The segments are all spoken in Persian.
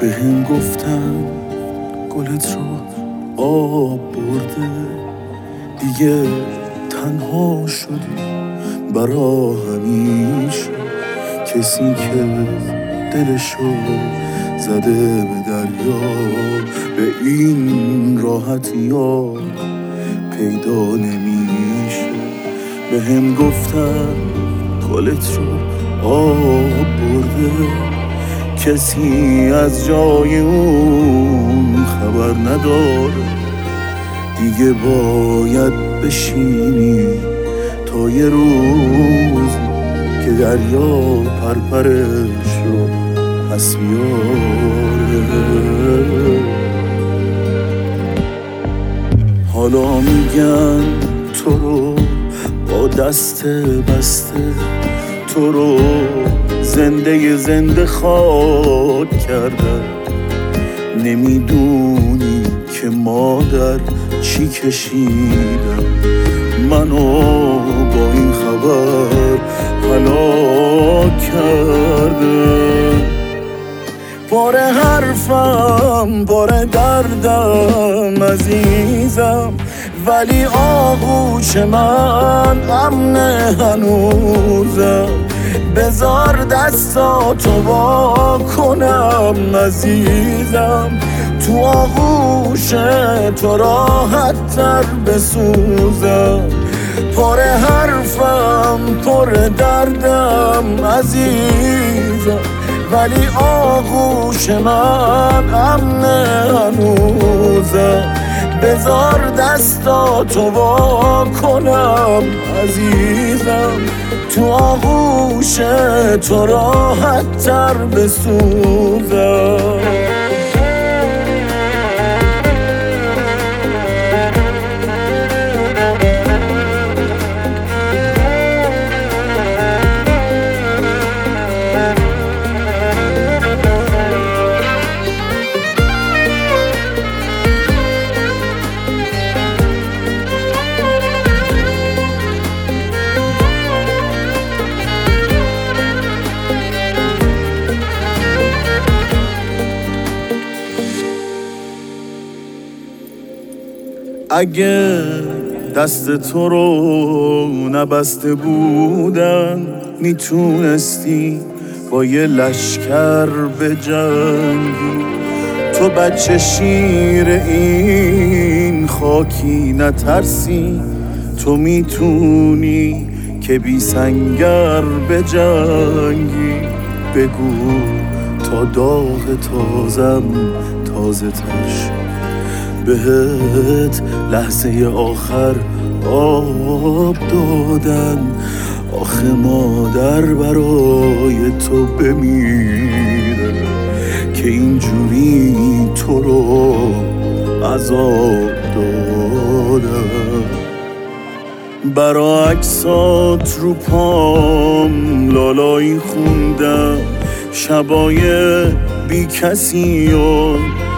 بهم گفتن گلت رو آب برده، دیگه تنها شدی برا همیشه. کسی که دلشو زده به دریا به این راحتی ها پیدا نمیشه. بهم گفتن گلت رو آب برده، کسی از جای اون خبر نداره. دیگه باید بشینی تا یه روزی که دریا پرپرش رو پس بیاره. حالا میگن تو رو با دست بسته، تو رو زنده خاک کردن. نمیدونی که مادر چی کشیدم، منو با این خبر هلاک کرده. پر حرفم پر دردم عزیزم، ولی آغوش من امن هنوزم. بذار دستاتو وا کنم عزیزم، تو آغوش تو راحت تر بسوزم. پر حرفم پر دردم عزیزم، ولی آغوش من امن هنوزم. بذار دستاتو وا کنم عزیزم، تو آغوش تو راحت تر بسوزم. اگه دست تو رو نبسته بودن، میتونستی با یه لشکر بجنگی. تو بچه شیر این خاکی نترسی، تو میتونی که بی سنگر بجنگی. بگو تا داغ تازم تازه تر، بهت لحظه آخر آب دادن. آخه مادر برای تو بمیره که اینجوری تو رو عذاب دادن. برا عکسات رو پام لالایی خوندم، شبای بی کسی و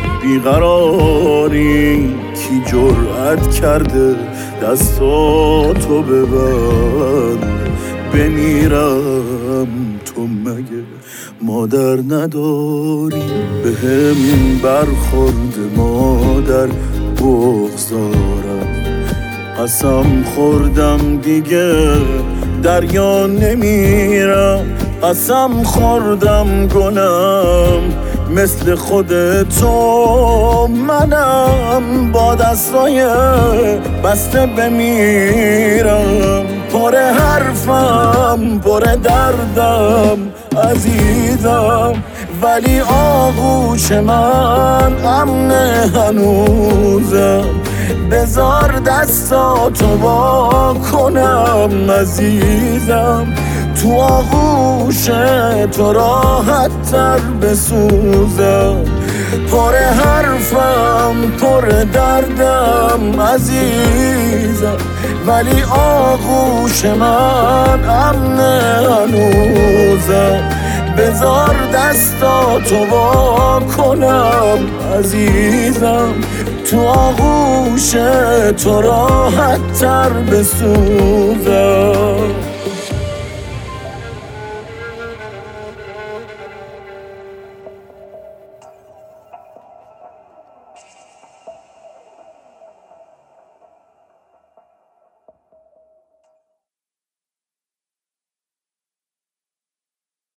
بیقراری. کی جرأت کرده دستاتو ببند؟ بمیرم تو مگه مادر نداری؟ بهم برخورد مادر بغضارم، قسم خوردم دیگه دریا نمیرم. قسم خوردم گلم مثل خودتو منم، با دستای بسته بمیرم. پر حرفم پر دردم عزیزم، ولی آغوش من امن هنوزم. بذار دستاتو وا کنم عزیزم، تو آغوش تو راحت تر بسوزم. پر حرفم پر دردم عزیزم، ولی آغوش من امن هنوزم. بذار دستاتو وا کنم عزیزم، تو آغوش تو راحت تر بسوزم.